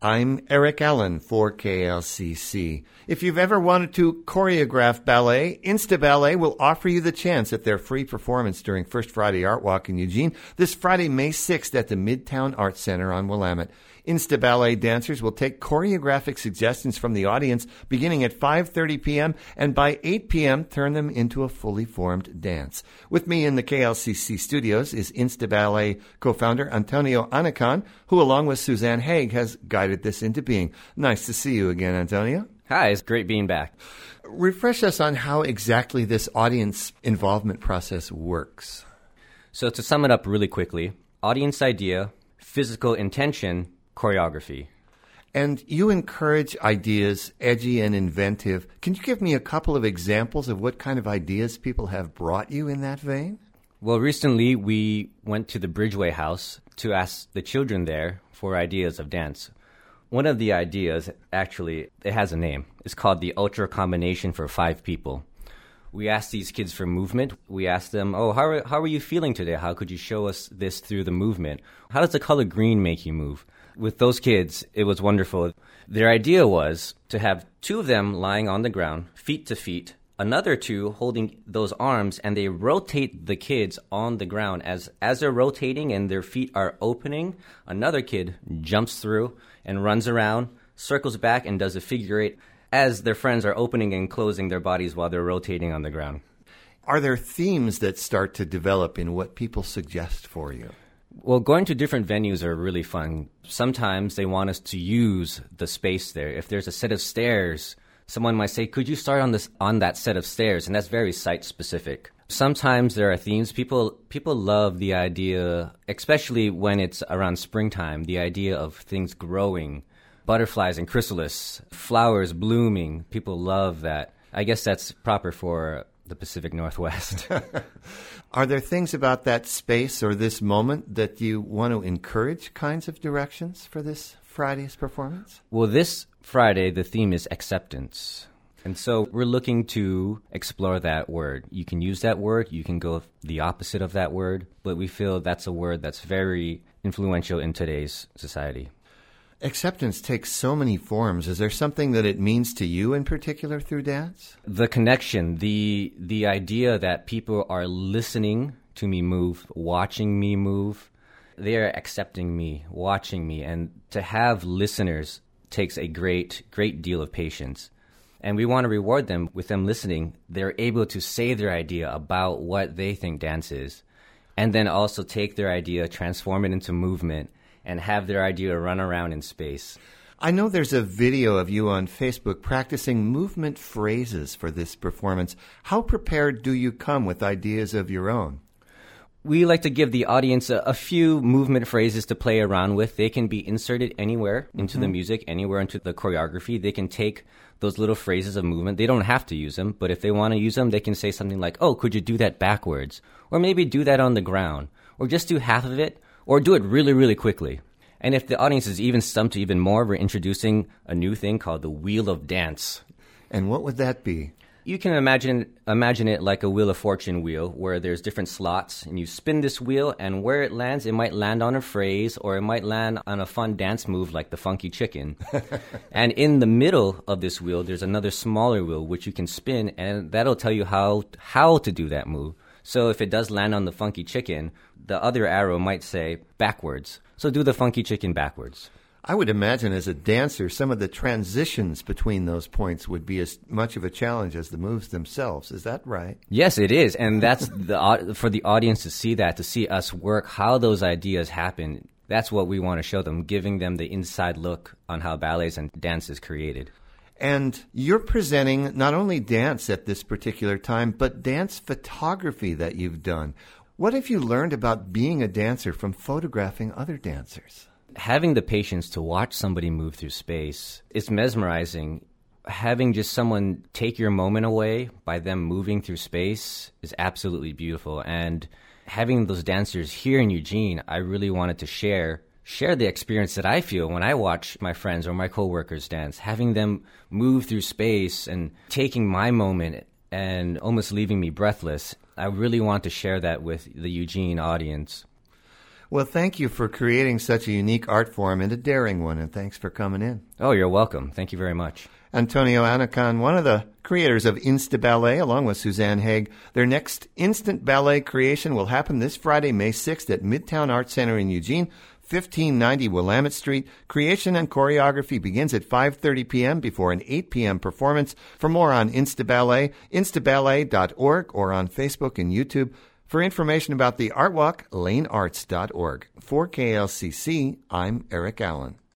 I'm Eric Allen for KLCC. If you've ever wanted to choreograph ballet, Insta Ballet will offer you the chance at their free performance during First Friday Art Walk in Eugene this Friday, May 6th at the Midtown Arts Center on Willamette. Insta Ballet dancers will take choreographic suggestions from the audience beginning at 5:30 p.m. and by 8 p.m. turn them into a fully formed dance. With me in the KLCC studios is Insta Ballet co-founder Antonio Anacan, who along with Suzanne Haig has guided this into being. Nice to see you again, Antonio. Hi, it's great being back. Refresh us on how exactly this audience involvement process works. So to sum it up really quickly, audience idea, physical intention, choreography. And you encourage ideas, edgy and inventive. Can you give me a couple of examples of what kind of ideas people have brought you in that vein? Well, recently we went to the Bridgeway House to ask the children there for ideas of dance. One of the ideas, actually, it has a name. It's called the Ultra Combination for 5 People. We asked these kids for movement. We asked them, how are you feeling today? How could you show us this through the movement? How does the color green make you move? With those kids, it was wonderful. Their idea was to have 2 of them lying on the ground, feet to feet, another 2 holding those arms, and they rotate the kids on the ground. As they're rotating and their feet are opening, another kid jumps through and runs around, circles back, and does a figure 8 as their friends are opening and closing their bodies while they're rotating on the ground. Are there themes that start to develop in what people suggest for you? Well, going to different venues are really fun. Sometimes they want us to use the space there. If there's a set of stairs, someone might say, could you start on that set of stairs? And that's very site-specific. Sometimes there are themes. People love the idea, especially when it's around springtime, the idea of things growing, butterflies and chrysalis, flowers blooming. People love that. I guess that's proper for the Pacific Northwest. Are there things about that space or this moment that you want to encourage kinds of directions for this Friday's performance? Well, this Friday, the theme is acceptance. And so we're looking to explore that word. You can use that word, you can go the opposite of that word, but we feel that's a word that's very influential in today's society. Acceptance takes so many forms. Is there something that it means to you in particular through dance? The connection, the idea that people are listening to me move, watching me move. They are accepting me, watching me. And to have listeners takes a great deal of patience. And we want to reward them with them listening. They're able to say their idea about what they think dance is. And then also take their idea, transform it into movement, and have their idea run around in space. I know there's a video of you on Facebook practicing movement phrases for this performance. How prepared do you come with ideas of your own? We like to give the audience a few movement phrases to play around with. They can be inserted anywhere into the music, anywhere into the choreography. They can take those little phrases of movement. They don't have to use them, but if they want to use them, they can say something like, could you do that backwards? Or maybe do that on the ground. Or just do half of it. Or do it really, really quickly. And if the audience is even stumped even more, we're introducing a new thing called the Wheel of Dance. And what would that be? You can imagine it like a Wheel of Fortune wheel, where there's different slots, and you spin this wheel, and where it lands, it might land on a phrase, or it might land on a fun dance move like the Funky Chicken. And in the middle of this wheel, there's another smaller wheel, which you can spin, and that'll tell you how to do that move. So if it does land on the Funky Chicken, the other arrow might say backwards. So do the Funky Chicken backwards. I would imagine as a dancer, some of the transitions between those points would be as much of a challenge as the moves themselves. Is that right? Yes, it is. And that's for the audience to see that, to see us work, how those ideas happen. That's what we want to show them, giving them the inside look on how ballets and dance is created. And you're presenting not only dance at this particular time, but dance photography that you've done. What have you learned about being a dancer from photographing other dancers? Having the patience to watch somebody move through space is mesmerizing. Having just someone take your moment away by them moving through space is absolutely beautiful. And having those dancers here in Eugene, I really wanted to share the experience that I feel when I watch my friends or my coworkers dance, having them move through space and taking my moment and almost leaving me breathless. I really want to share that with the Eugene audience. Well, thank you for creating such a unique art form and a daring one, and thanks for coming in. Oh, you're welcome. Thank you very much. Antonio Anacan, one of the creators of Insta Ballet, along with Suzanne Haig. Their next instant ballet creation will happen this Friday, May 6th at Midtown Arts Center in Eugene, 1590 Willamette Street. Creation and choreography begins at 5:30 p.m. before an 8 p.m. performance. For more on Insta Ballet, instaballet.org, or on Facebook and YouTube. For information about the Art Walk, lanearts.org. For KLCC, I'm Eric Allen.